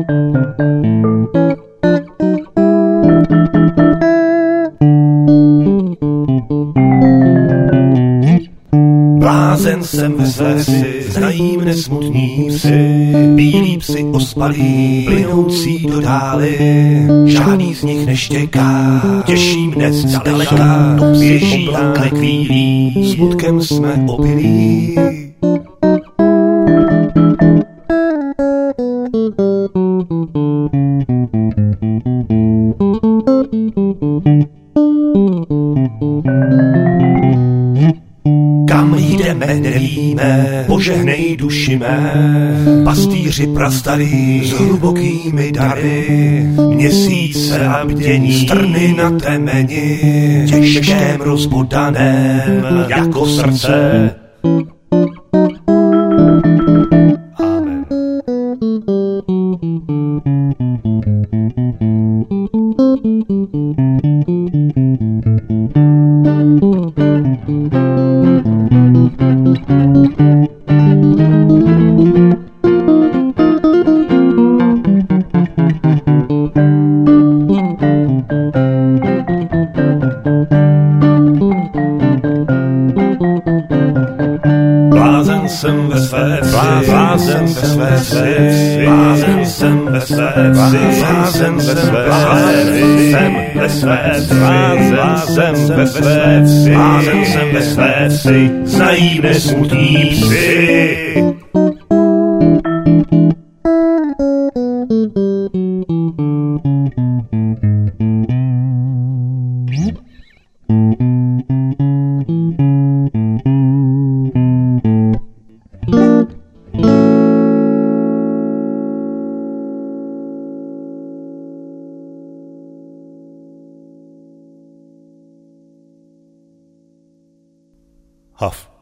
Blázen jsem ve své vsi, znají mne smutní psi, bílí psi ospalí, plynoucí do dály. Žádný z nich neštěká, těší mne zdaleka, běží a nekvílí, smutkem jsme opilí. Kam jdeme, nevíme, požehnej duši mé, pastýři prastarý s hlubokými dary, měsíce a bdění, strny na temeni, těžkém rozbodaném jako srdce. Amen. Blázen jsem ve své vsi, blázen ve své vsi, blázen jsem ve své vsi, blázen ve své vsi, jsem ve své vsi, blázen ve své vsi, blázen jsem ve své vsi, znají mne smutní psi. Huff.